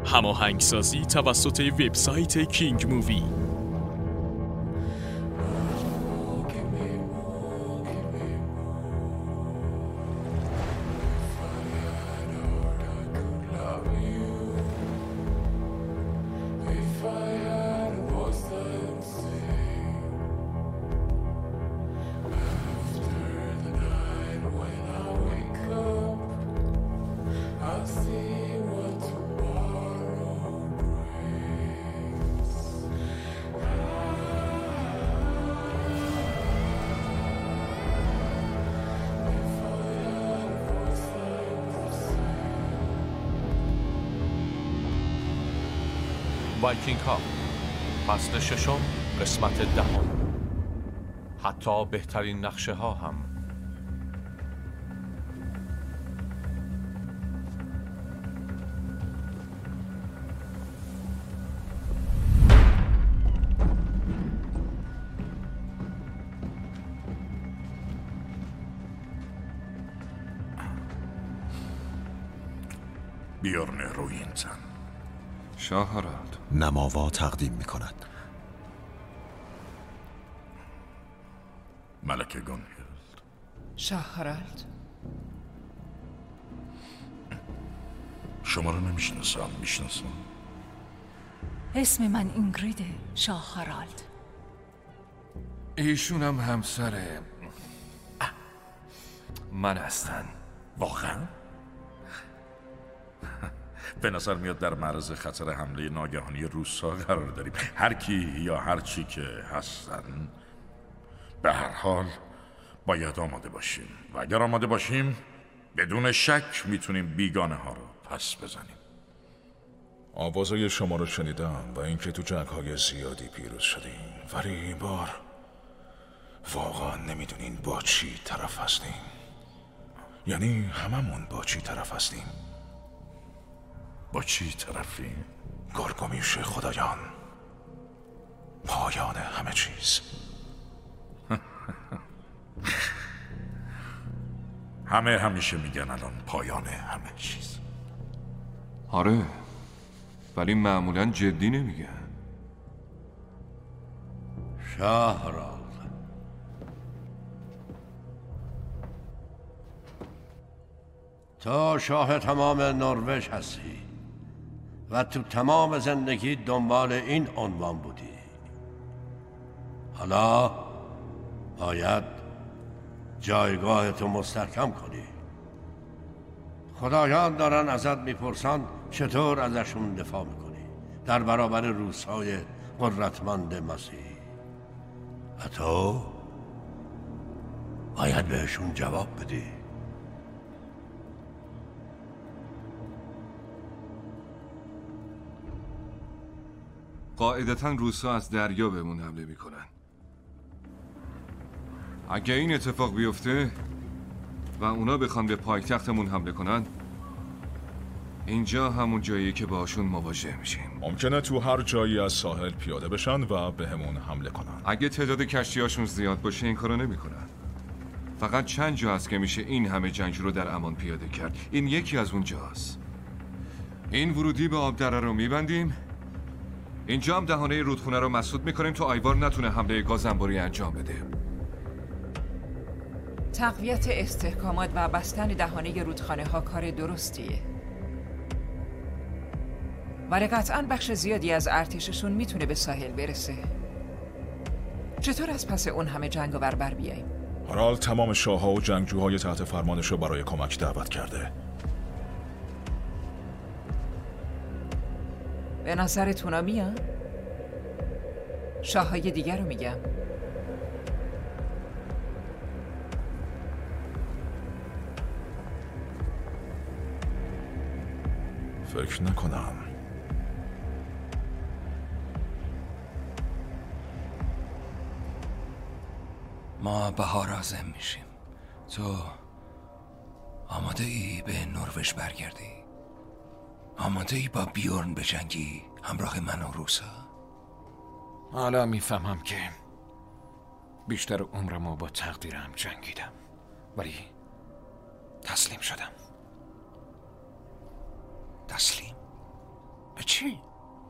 هماهنگسازی توسط وبسایت کینگ مووی. وایکینگ ها فصل 6 قسمت 10. حتی بهترین نقشه ها هم. بیورن روینتن. شاه هارالد نماوا تقدیم می کند. ملکه گونهیلد. شاه هارالد. شما رو نمیشناسم. میشناسم. اسم من اینگریده، شاه هارالد. ایشونم همسر من هستن. واقعا؟ به نظر میاد در معرض خطر حمله ناگهانی روس‌ها قرار داریم. هر کی یا هر چی که هستن، به هر حال باید آماده باشیم و اگر آماده باشیم بدون شک میتونیم بیگانه ها رو پس بزنیم. آوازای شما رو شنیدم و اینکه تو جنگ‌های زیادی پیروز شدیم، ولی این بار واقعا نمیدونین با چی طرف هستیم. یعنی هممون با چی طرف هستیم. با چی طرفی؟ گرگومیش خدایان، پایان همه چیز. همه همیشه میگن الان پایان همه چیز. آره، ولی معمولا جدی نمیگن. شاه هارالد، تو شاه تمام نروژ هستی و تو تمام زندگی دنبال این عنوان بودی. حالا باید جایگاه تو مستحکم کنی. خدایان دارن ازت میپرسن چطور ازشون دفاع میکنی در برابر روس‌های قدرتمند مسیحی. و تو باید بهشون جواب بدی. قاعدتاً روسا از دریا بهمون حمله میکنن. اگه این اتفاق بیفته و اونا بخوان به پایتختمون حمله کنن، اینجا همون جایی که باشون مواجه میشیم. ممکنه تو هر جایی از ساحل پیاده بشن و بهمون حمله کنن. اگه تعداد کشتیاشون زیاد باشه این کارو نمیکنن. فقط چند جا هست که میشه این همه جنگجو رو در امان پیاده کرد. این یکی از اون جاست. این ورودی به آبدره رو میبندیم. اینجا هم دهانه رودخونه رو مسدود میکنیم تا آیوار نتونه حمله گازنبوری انجام بده. تقویت استحکامات و بستن دهانه رودخانه ها کار درستیه، ولی قطعاً بخش زیادی از ارتششون میتونه به ساحل برسه. چطور از پس اون همه جنگاور بر بیاییم؟ هارالد تمام شاه‌ها و جنگجوهای تحت فرمانش رو برای کمک دعوت کرده. به نظرتونا میان؟ شاههای دیگر رو میگم. فکر نکنم. ما بهار عازم میشیم. تو آماده ای به نروژ برگردی؟ آماده ای با بیورن بجنگی همراه من و روسا؟ حالا میفهمم که بیشتر عمرمو با تقدیرم جنگیدم، ولی تسلیم شدم. تسلیم؟ به چی؟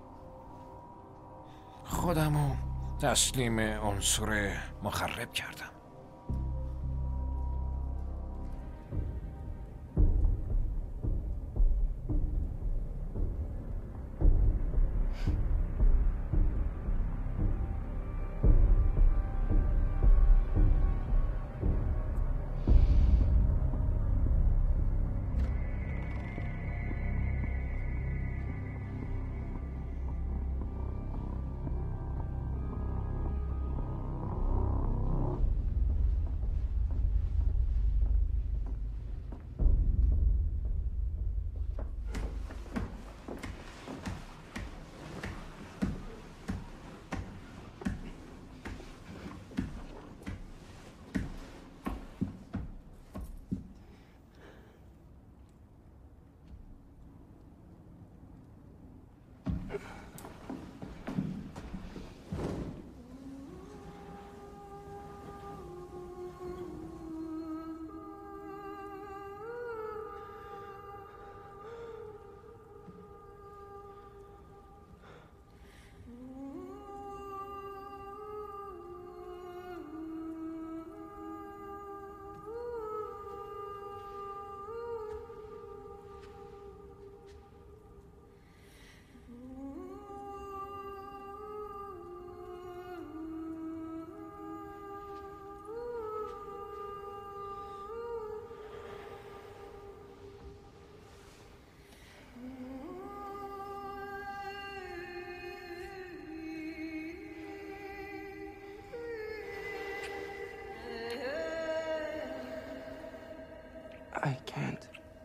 خودمو تسلیم عنصر مخرب کردم. I can't.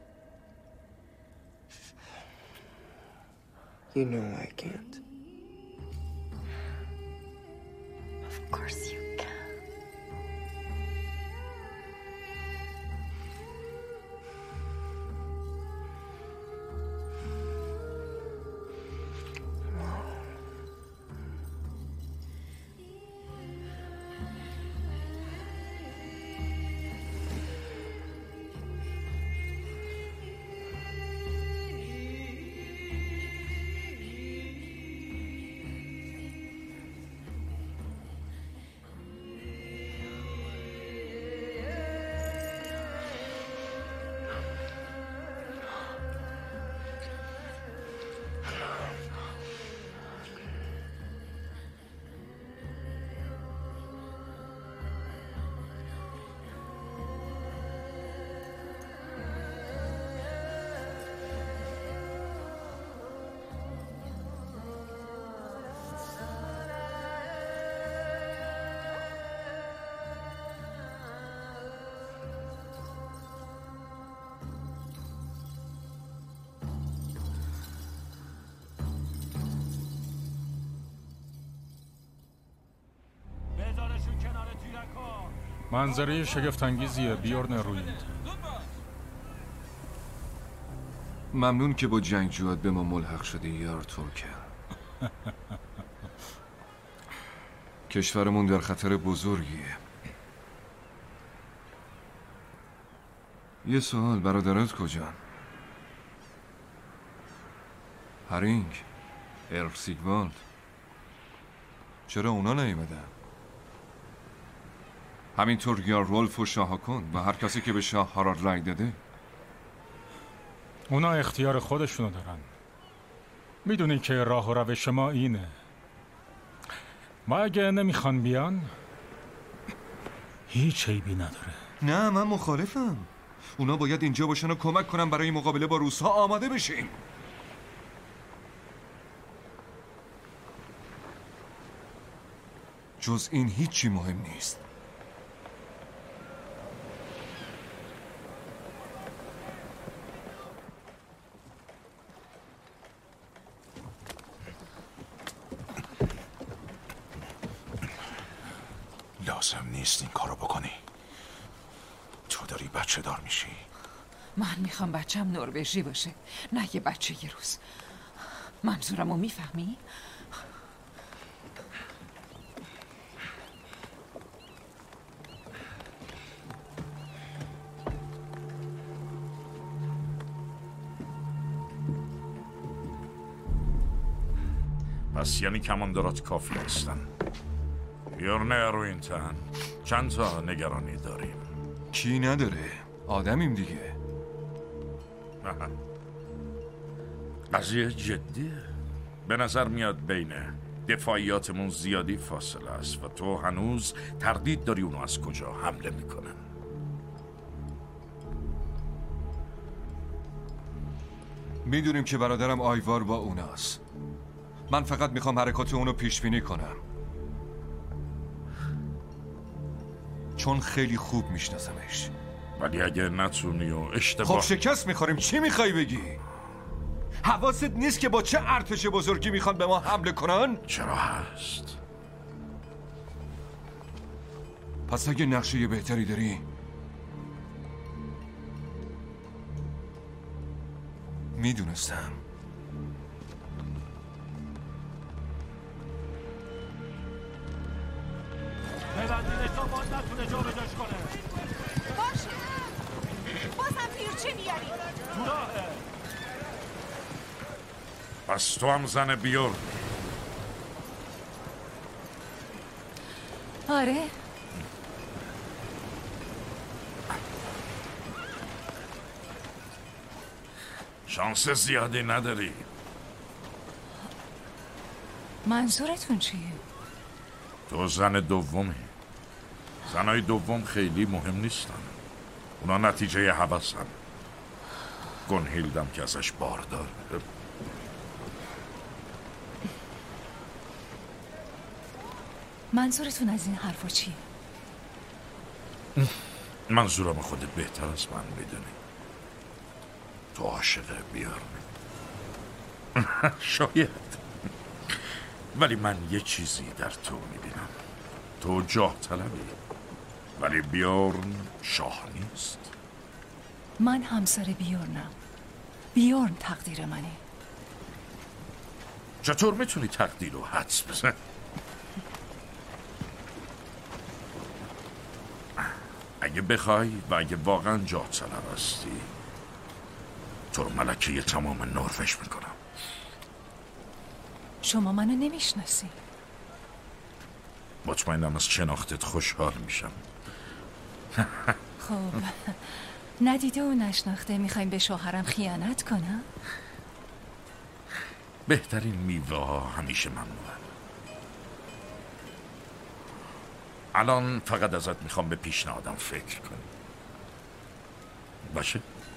You know I can't. Of course you can. منظره شگفت‌انگیزیه بیورن روید. ممنون که با جنگجوات به ما ملحق شده یار ترکه. کشورمون در خطر بزرگیه. یه سوال، برادرات کجان؟ هرینگ، سیگوالد، چرا اونا نیومدن؟ همینطور رولف و شاهاکن و هر کسی که به شاه هارالد رای داده. اونا اختیار خودشونو دارن. میدونی که راه و روش ما اینه. ما اگه نمیخوان بیان هیچ عیبی نداره. نه، من مخالفم. اونا باید اینجا باشن و کمک کنن برای مقابله با روس‌ها آماده بشیم. جز این هیچی مهم نیست. لازم نیست این کارو بکنی. تو داری بچه دار میشی. من میخوام بچم نروژی باشه، نه یه بچه یه روز. منظورمو میفهمی؟ پس یعنی کماندارات کافی هستن. بیورن اروینتن، چند تا نگرانی داریم. کی نداره؟ آدمیم دیگه. قضیه جدیه. به نظر میاد بین دفاعیاتمون زیادی فاصله است و تو هنوز تردید داری اونو از کجا حمله میکنن. میدونیم که برادرم آیوار با اوناست. من فقط میخوام حرکات اونو پیش بینی کنم، چون خیلی خوب میشناسمش. ولی اگه نتونی و اشتباه... خب شکست میخوریم. چی میخوای بگی؟ حواست نیست که با چه ارتش بزرگی میخوان به ما حمله کنن؟ چرا هست؟ پس اگه نقشه بهتری داری میدونستم. ببندینش تا باز نتونه جا بجاش کنه. باشه بازم تیرچه میاری. تو راهه. پس تو هم زن بیورن. آره. شانس زیادی نداری. منظورتون چیه؟ تو زن دومی. زنای دوم خیلی مهم نیستن. اونا نتیجه هوسن. گونهیلدم که ازش باردار. منظورتون از این حرفا چیه؟ منظورم خودت بهتر از من میدونی. تو عاشق بیورن. شاید. ولی من یه چیزی در تو میبینم. تو جاه طلبی، ولی بیورن شاه نیست. من همسر بیورنم. بیورن تقدیر منه. چطور میتونی تقدیر رو حدس بزن؟ اگه بخوای و اگه واقعا جاه طلب هستی، تو رو ملکه تمام نروژ میکنم. شما منو نمیشناسی. مطمئنم از شناختت خوشحال میشم. خب ندیده و نشناخته میخوایم به شوهرم خیانت کنم؟ بهترین میوه ها همیشه ممنوعن. الان فقط ازت میخوام به پیشنهادم فکر کنی. باشه؟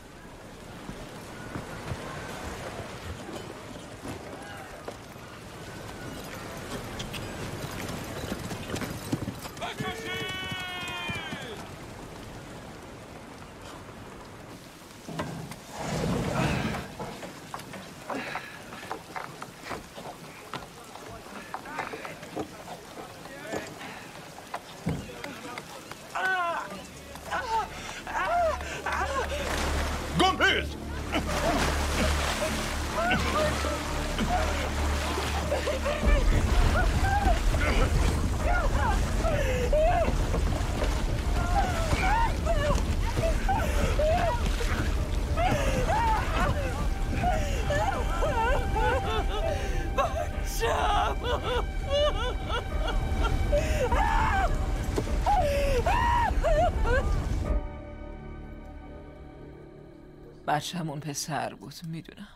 بچه‌مون پسر بود، میدونم.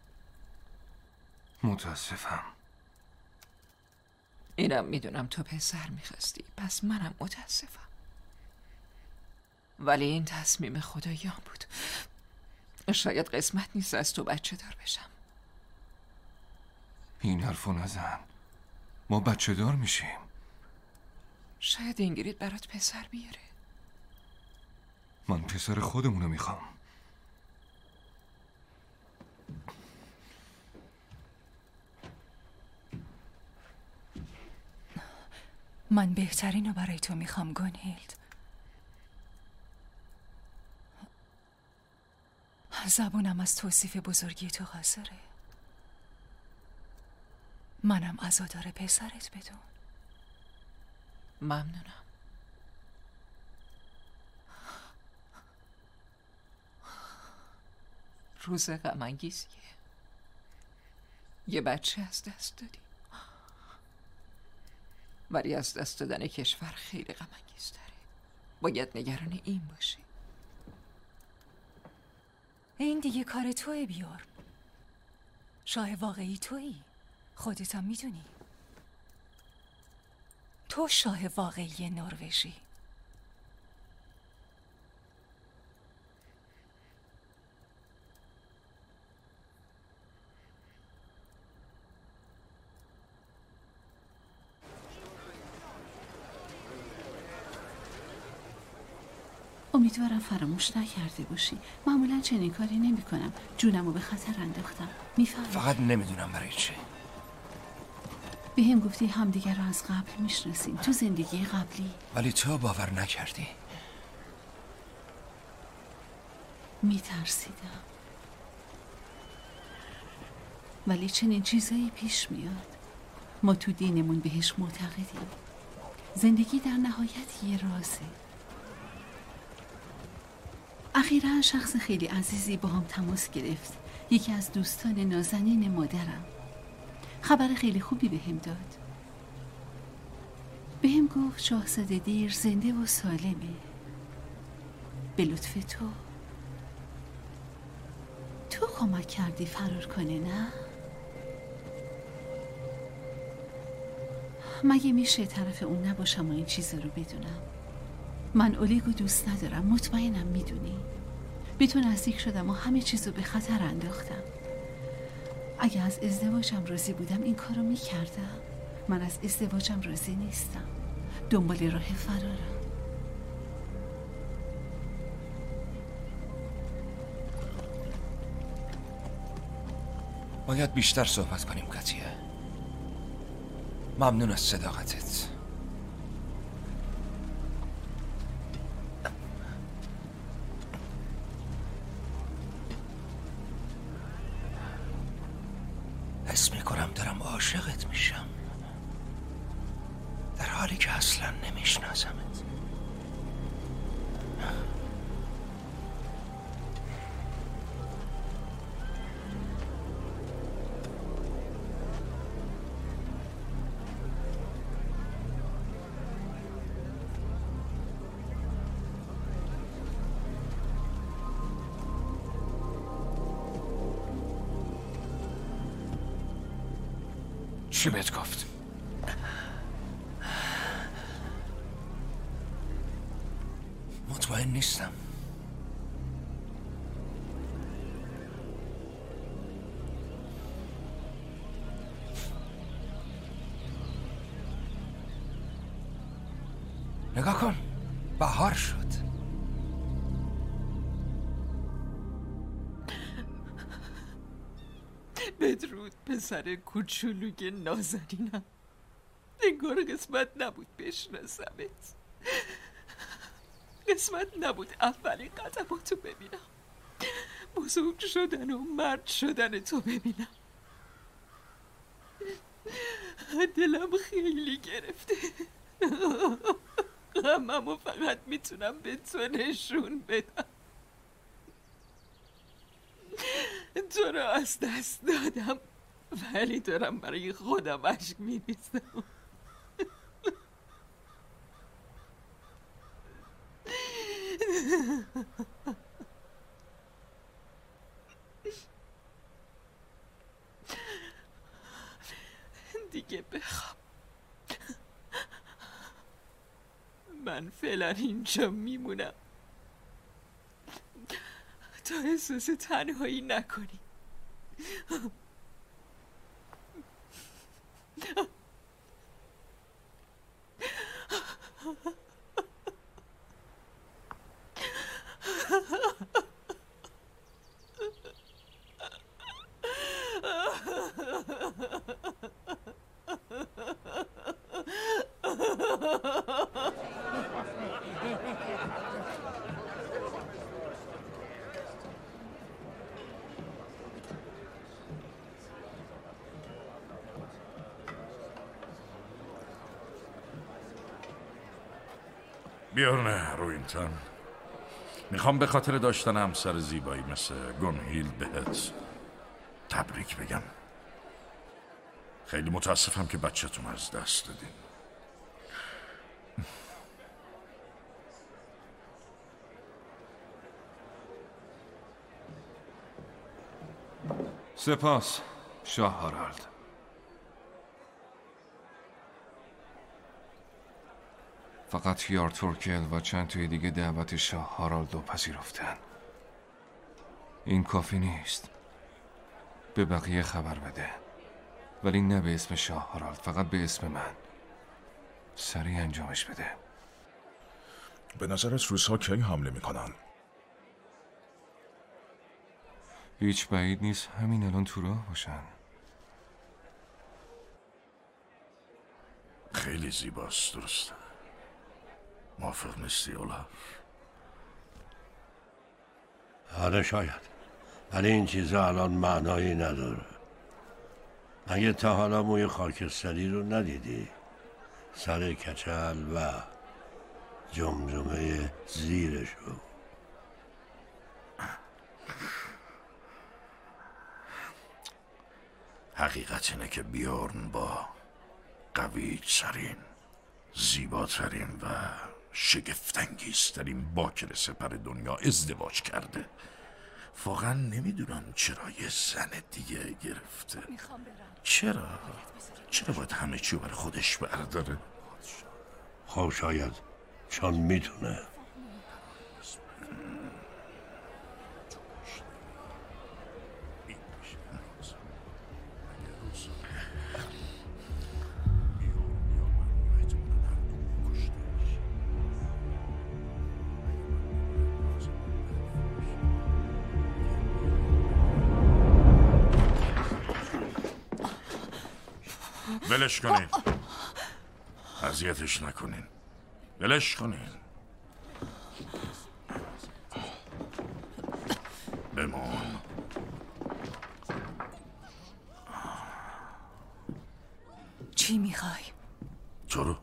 متاسفم. اینم میدونم تو پسر میخواستی، پس منم متاسفم. ولی این تصمیم خداییان بود. شاید قسمت نیست از تو بچه دار بشم. این حرفو نزن. ما بچه دار میشیم. شاید اینگرید برات پسر بیاره. من پسر خودمونو میخوام. من بهترین رو برای تو میخوام گونهیلد. زبونم از توصیف بزرگی تو قاصره. منم عزادار پسرت بدون. ممنونم. روز غم انگیزیه. یه بچه از دست دادی. ولی از دست دادن کشور خیلی غم‌انگیزتره. باید نگران این باشی. این دیگه کار توئه بیورن. شاه واقعی تویی. خودت هم میدونی. تو شاه واقعی نروژی. امیدوارم فراموش نکرده باشی. معمولا چنین کاری نمی کنم. جونمو به خطر انداختم. میفهمی؟ فقط نمیدونم برای چه. به هم گفتی همدیگر رو از قبل میشناسیم، تو زندگی قبلی. ولی تو باور نکردی. میترسیدم، ولی چنین چیزایی پیش میاد. ما تو دینمون بهش معتقدیم. زندگی در نهایت یه رازه. اخیراً شخص خیلی عزیزی با هم تماس گرفت. یکی از دوستان نازنین مادرم. خبر خیلی خوبی بهم داد. بهم گفت شاهزاده دیر زنده و سالمه. به لطف تو کمک کردی فرار کنه، نه؟ مگه میشه طرف اون نباشم و این چیزا رو بدونم؟ من اولیگو دوست ندارم، مطمئنم میدونی. به تو نزدیک شدم و همه چیزو به خطر انداختم. اگه از ازدواجم راضی بودم این کارو میکردم. من از ازدواجم راضی نیستم. دنبال راه فرارم. باید بیشتر صحبت کنیم کاتیا. ممنون از صداقتت. حس میکنم دارم عاشقت میشم، در حالی که اصلا نمیشناسمت. چی بهت گفت؟ مطمئن نیستم. نگاه کن، بهار شد. بدرود پسر کوچولوی نازنینم. انگار قسمت نبود بشناسمت. قسمت نبود اولین قدماتو ببینم، بزرگ شدن و مرد شدن تو ببینم. دلم خیلی گرفته. غممو فقط میتونم به تو نشون بدم. تو رو از دست دادم، ولی دارم برای خودم اشک میریزم. دیگه بخواب. من فعلا اینجا میمونم تا احساس تنهایی نکنی. بیورن روینتن، میخوام به خاطر داشتن همسر زیبایی مثل گونهیل بهت تبریک بگم. خیلی متاسفم که بچه‌تون از دست دادین. سپاس شاه هارالد. فقط یار تورکل و چند توی دیگه دعوت شاه هارالد رو پذیرفتن. این کافی نیست. به بقیه خبر بده، ولی نه به اسم شاه هارالد، فقط به اسم من. سریع انجامش بده. به نظرت روس‌ها کی حمله میکنن؟ هیچ بعید نیست همین الان تو راه باشن. خیلی زیباست، درسته؟ موافق نیستی اولاف؟ آره شاید، ولی این چیزا الان معنایی نداره. مگه تا حالا موی خاکستری رو ندیدی؟ سر کچل و جمجمه زیرشو. حقیقت اینه که بیورن با قوی ترین، زیباترین و شگفت‌انگیزترین باکر سپر دنیا ازدواج کرده. واقعا نمیدونم چرا یه زن دیگه گرفته. چرا باید همه چی بر خودش برداره؟ خب شاید چون میتونه. ولش کنین، اذیتش نکنین، ولش کنین. بمون. چی میخوای؟ تو رو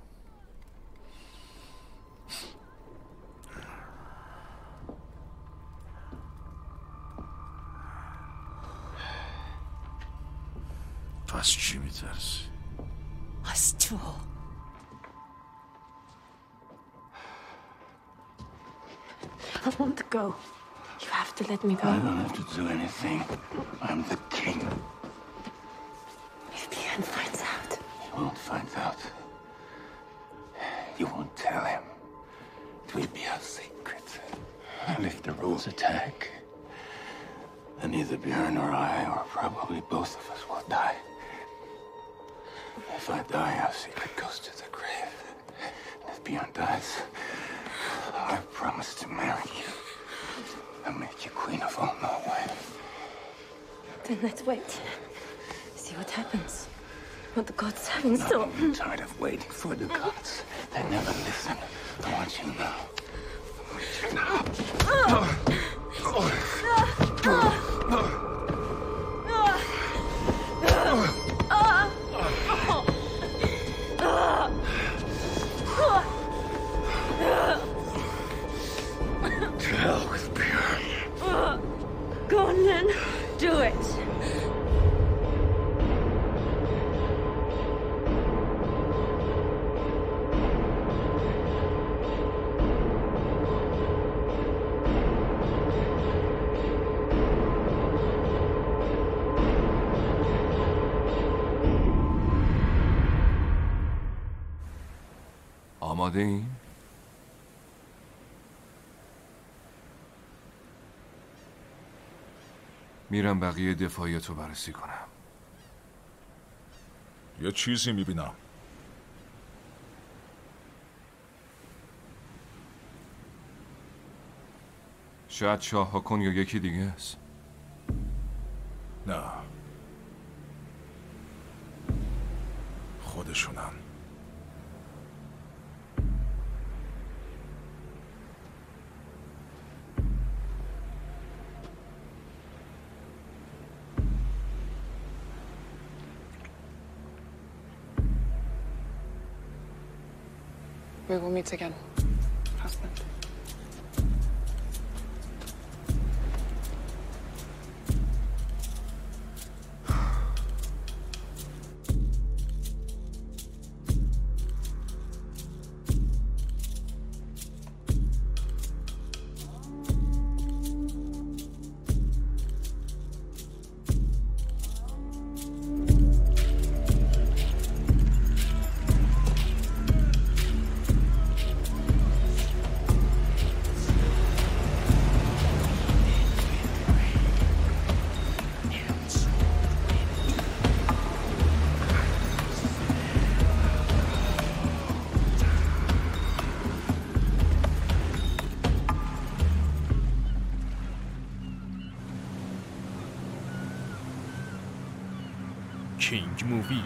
تو از چی میترسی؟ از تو. I want to go. You have to let me go. I don't have to do anything. I'm the king. If Bjorn finds out. He won't find out. You won't tell him. It will be our secret. And if the rules attack, then either Bjorn or I, or probably both of us, will die. If I die, our secret goes to the grave. And if Bjorn dies, I promise to marry you. I'll make you queen of all Norway. Then let's wait. See what happens. What the gods have in store. I'm tired of waiting for the gods. They never listen. I want you now. I want you now. To hell with Bjorn. Go on then. Do it. آماده این؟ میرم بقیه دفاعیتو بررسی کنم. یه چیزی میبینم. شاید شاه هاکون یا یکی دیگه است. نه، خودشونن. We will meet again, husband. کینگ مووی.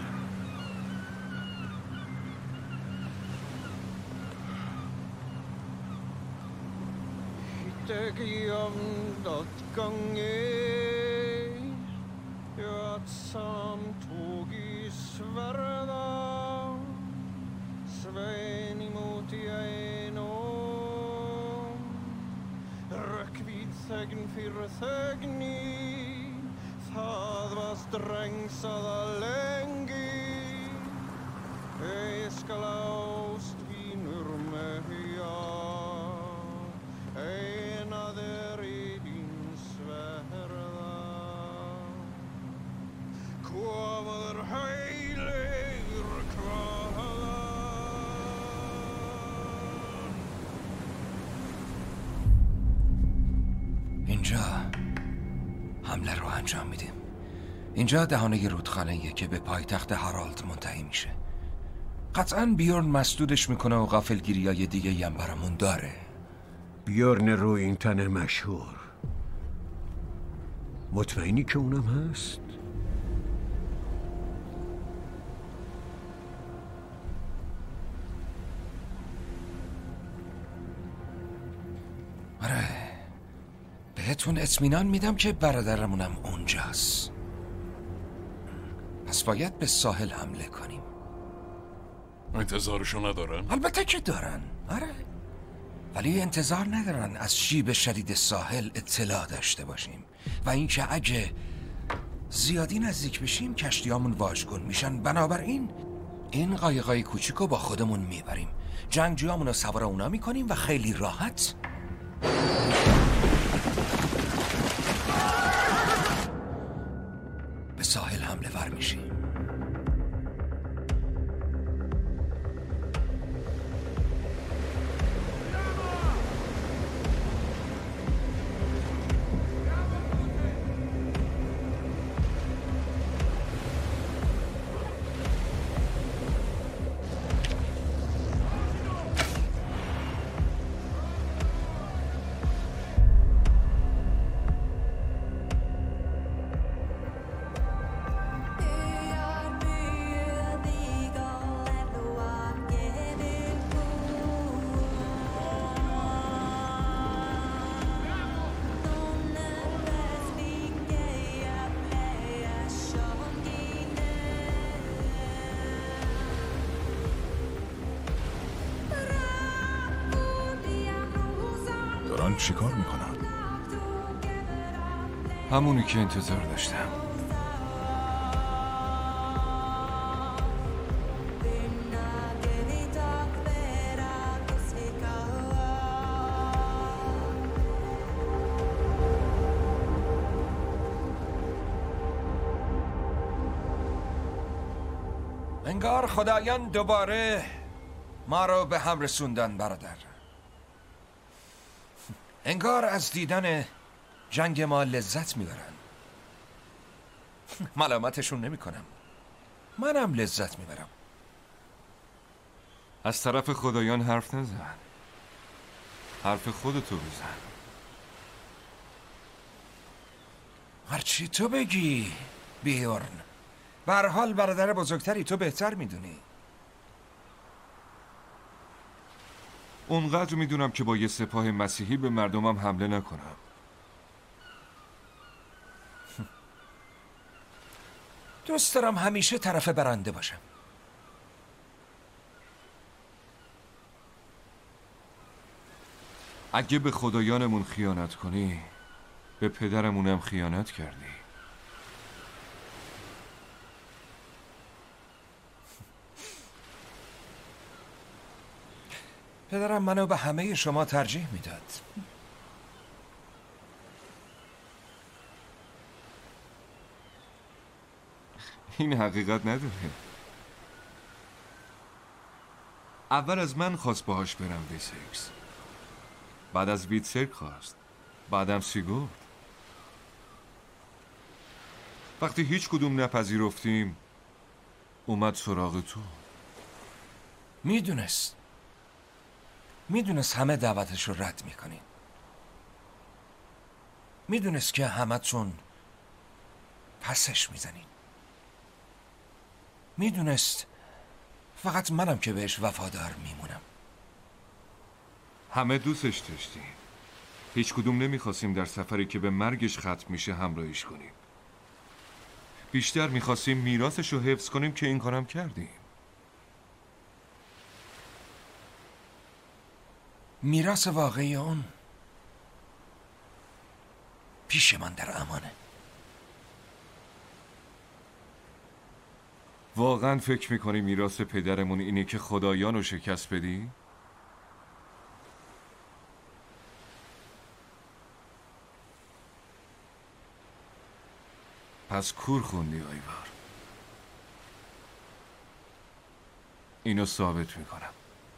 Þegn fyrir þegni, það var strengsaða lengi. Ei skal ást vínur mega, eina þér í þín sverða. Kofaður heilir hvaðan. اینجا حمله رو انجام میدیم. اینجا دهانه رودخانه‌ایه که به پایتخت هارالد منتهی میشه. قطعاً بیورن مسدودش میکنه و غافلگیریای دیگه هم برامون داره. بیورن رو این تن مشهور، مطمئنی که اونم هست؟ آره، بهتون اطمینان میدم که برادرمونم اونجاست. پس باید به ساحل حمله کنیم. انتظارشو ندارن؟ البته که دارن، آره، ولی انتظار ندارن از شیب شدید ساحل اطلاع داشته باشیم و اینکه اگه زیادی نزدیک بشیم کشتیامون واژگون میشن. بنابراین این قایقای کوچیکو با خودمون میبریم، جنگجوامونو سوار اونا میکنیم و خیلی راحت به ساحل حمله ور میشیم. دارن چی کار میکنن؟ همونی که انتظار داشتم. انگار خدایان دوباره ما رو به هم رسوندن برادر. انگار از دیدن جنگ ما لذت میبرن. ملامتشون نمی کنم، منم لذت میبرم. از طرف خدایان حرف نزن، حرف خودتو بزن. هرچی تو بگی بیورن، به هر حال برادر بزرگتری، تو بهتر میدونی. اونقدر میدونم که با یه سپاه مسیحی به مردمم حمله نکنم. دوست دارم همیشه طرف برنده باشم. اگه به خدایانمون خیانت کنی، به پدرمونم خیانت کردی. پدرم منو به همه شما ترجیح میداد. این حقیقت نداره. اول از من خواست باهاش برم ویسکس، بعد از ویتسرک خواست، بعدم سیگورد. وقتی هیچ کدوم نپذیرفتیم اومد سراغ تو. میدونست همه دعوتش رو رد میکنین. میدونست که همتون پسش میزنین. میدونست فقط منم که بهش وفادار میمونم. همه دوستش داشتیم. هیچ کدوم نمیخواستیم در سفری که به مرگش ختم میشه همراهیش کنیم. بیشتر میخواستیم میراثش رو حفظ کنیم که این کارم کردیم. میراث واقعی اون پیش من در امانه. واقعا فکر میکنی میراث پدرمون اینه که خدایان رو شکست بدی؟ پس کور خوندی آیوار. اینو ثابت میکنم.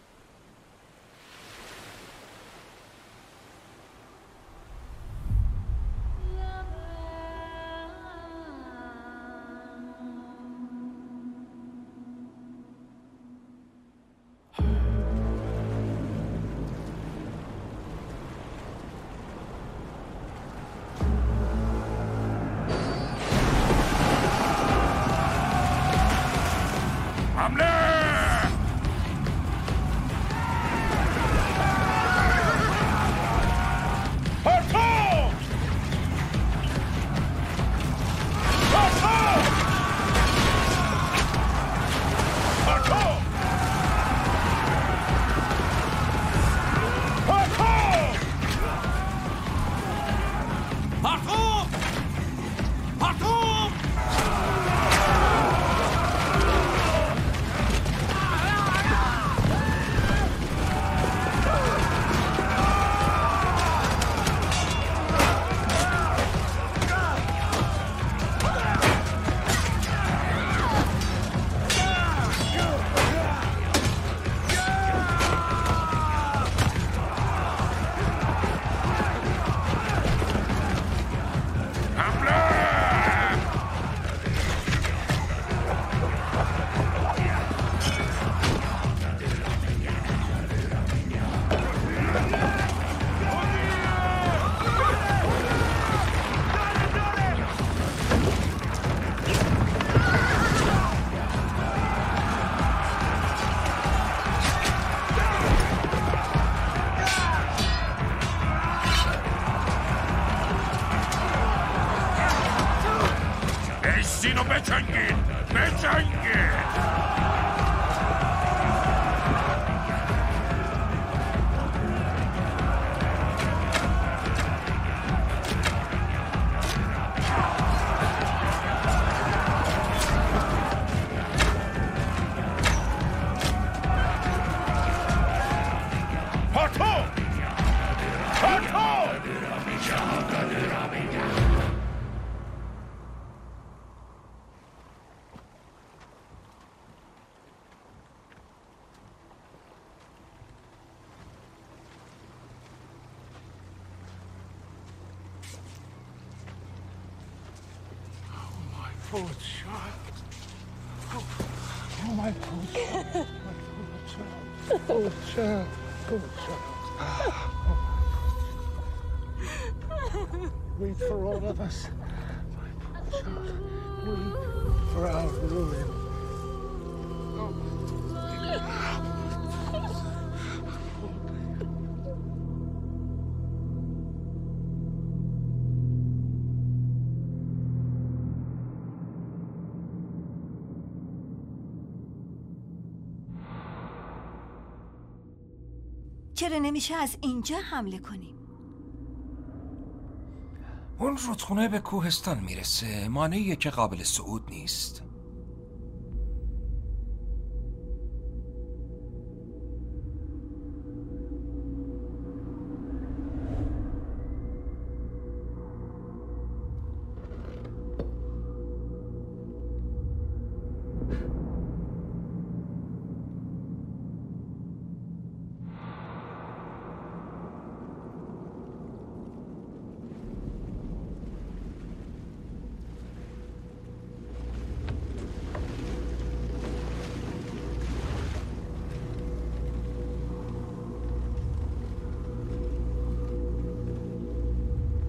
Poor child. Oh, my poor child. My poor child. Poor child. Poor child. Weep for all of us. My poor child. Weep for our ruin. چرا نمیشه از اینجا حمله کنیم؟ اون رودخونه به کوهستان میرسه، مانعیه که قابل صعود نیست.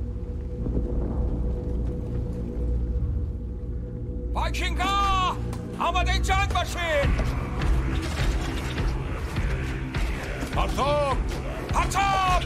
وایکینگا! آماده جنگ باشید. پرتاب پرتاب.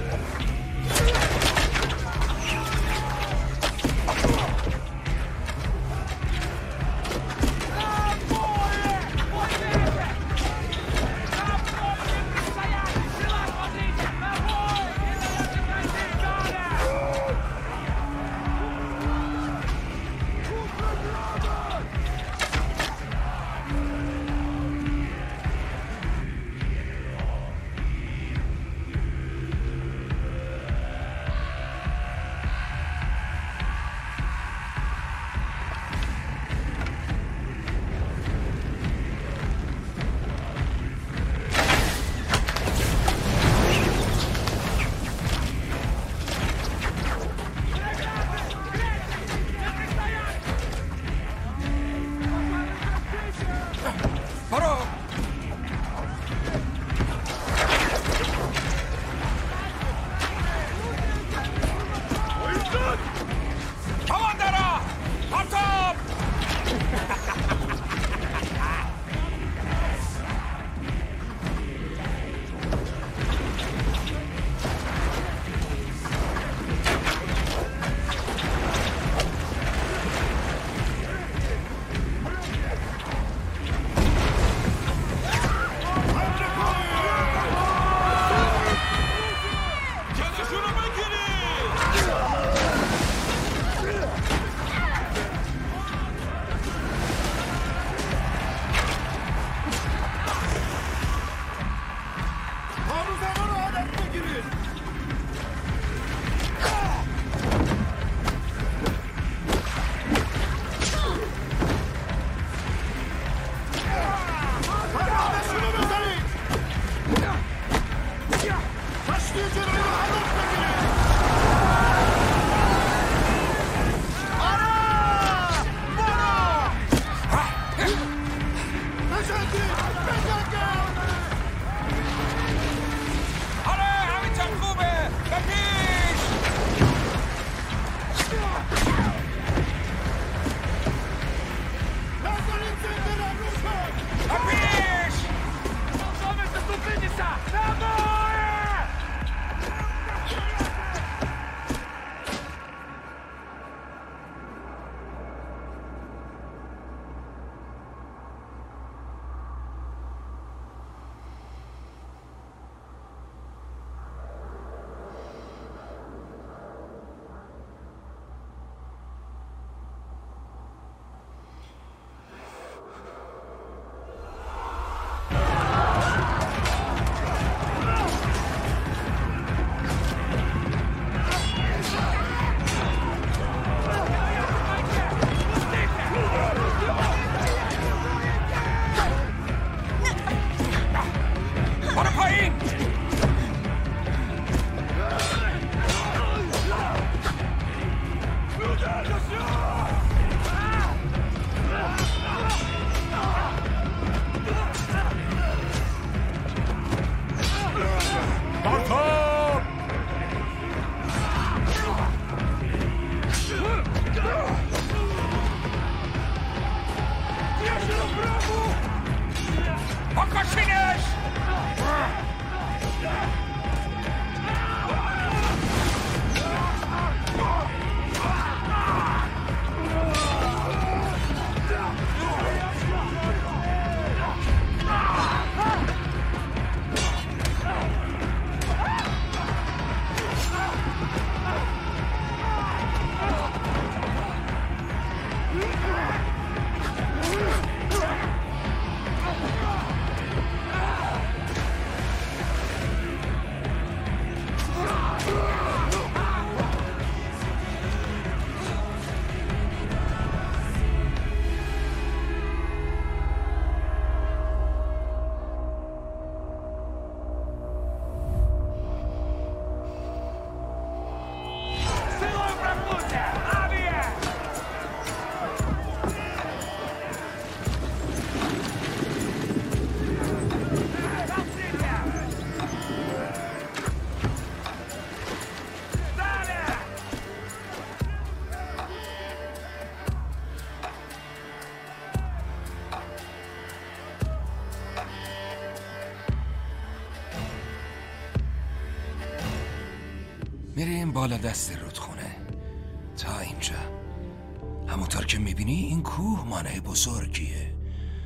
میریم بالا دست رودخونه تا اینجا. همونطور که میبینی این کوه مانع بزرگیه،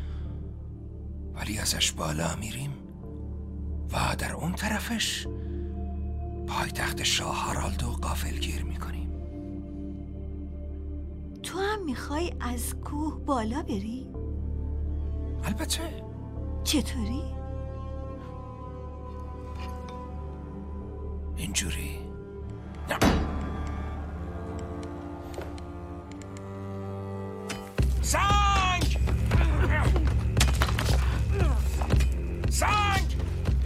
ولی ازش بالا میریم و در اون طرفش پایتخت شاه هارالد رو غافلگیر میکنیم. تو هم میخوای از کوه بالا بری؟ البته. چطوری؟ اینجوری. سنگ! سنگ!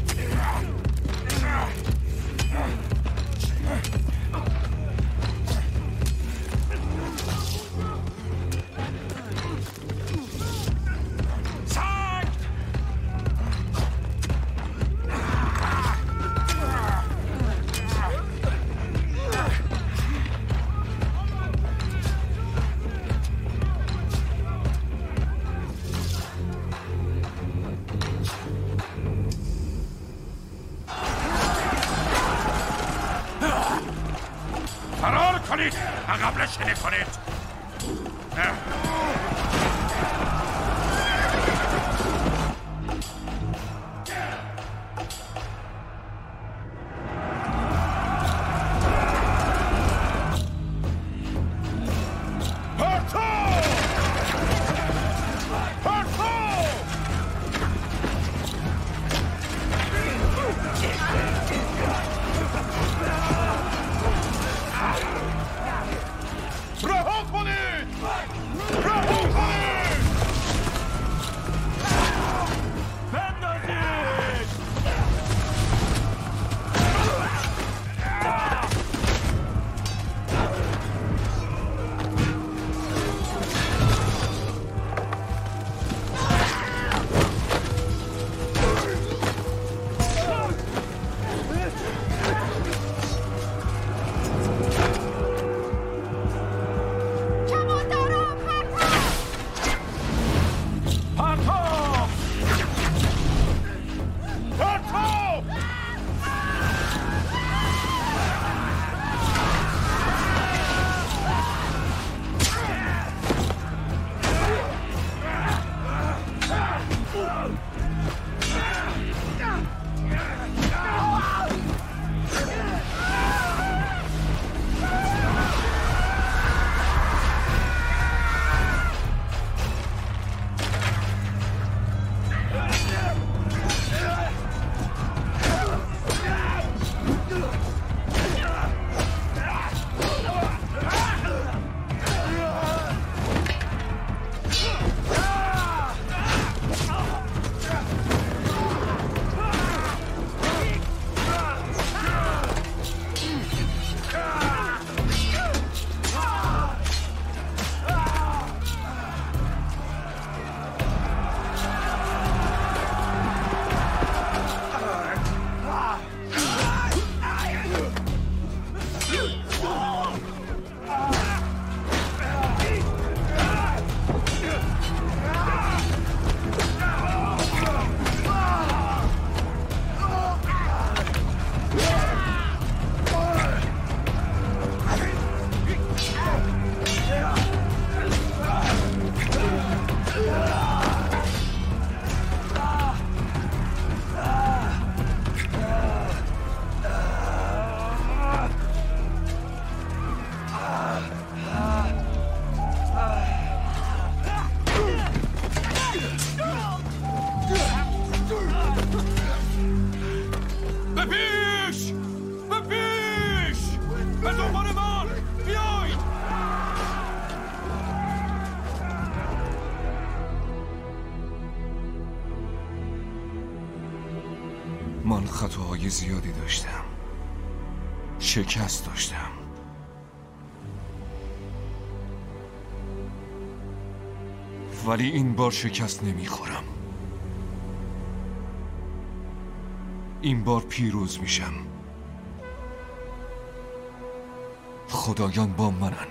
فرار کنید! عقب نشینی کنید! من خطاهای زیادی داشتم، شکست داشتم، ولی این بار شکست نمیخورم. این بار پیروز میشم. خدایان با منن.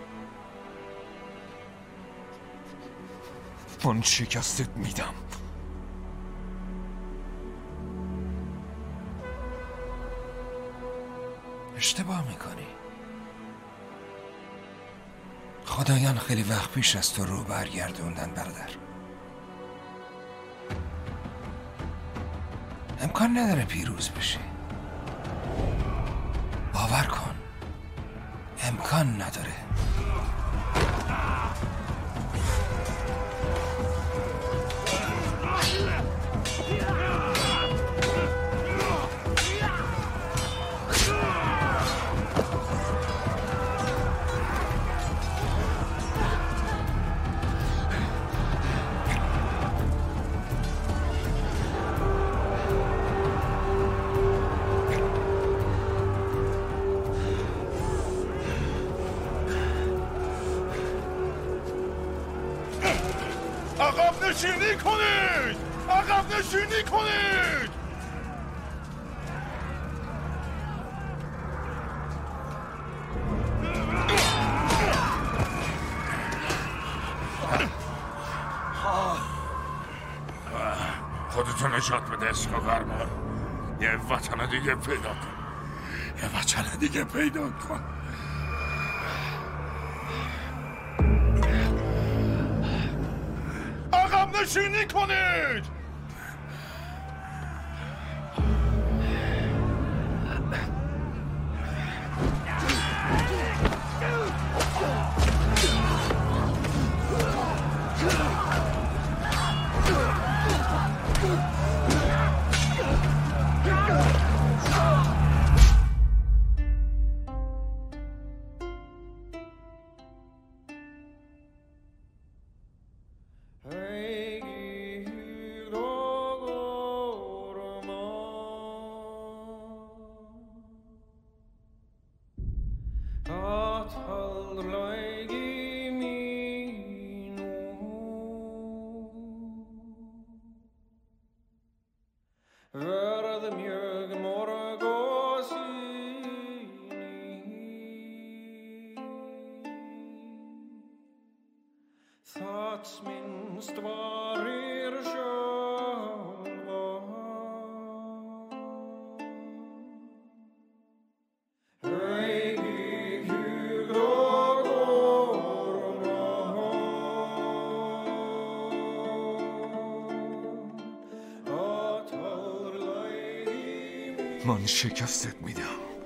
من شکستت میدم. اشتباه میکنی. خدایان خیلی وقت پیش از تو رو برگردوندن برادر. امکان نداره پیروز بشی. باور کن، امکان نداره. عقب نشینی کنید! عقب نشینی کنید! خودتو نجات بده اسکوگارمور. یه وطن دیگه پیدا کن. یه وطن دیگه پیدا کن. عقب نشینی کنید! من شکستت میدم.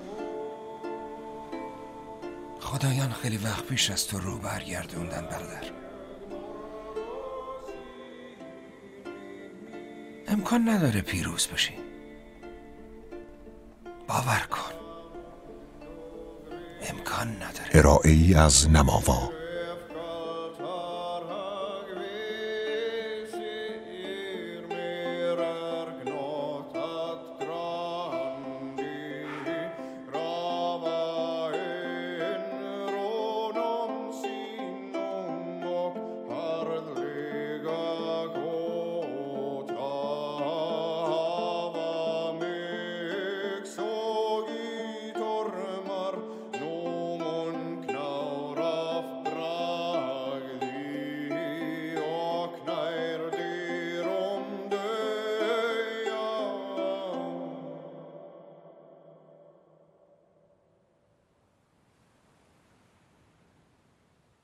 خدایان خیلی وقت پیش از تو رو برگردوندن برادر. امکان نداره پیروز بشی. باور کن، امکان نداره. ارائه‌ای از نماوا.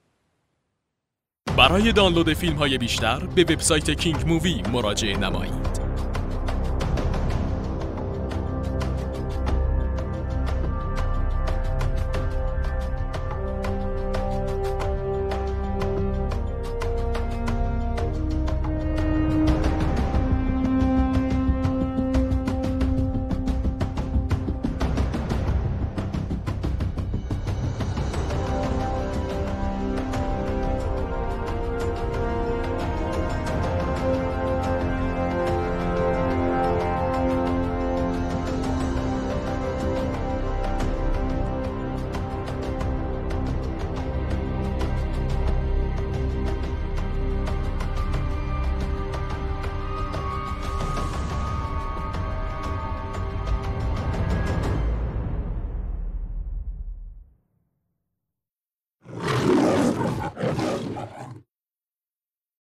برای دانلود فیلم‌های بیشتر به وبسایت کینگ مووی مراجعه نمایید.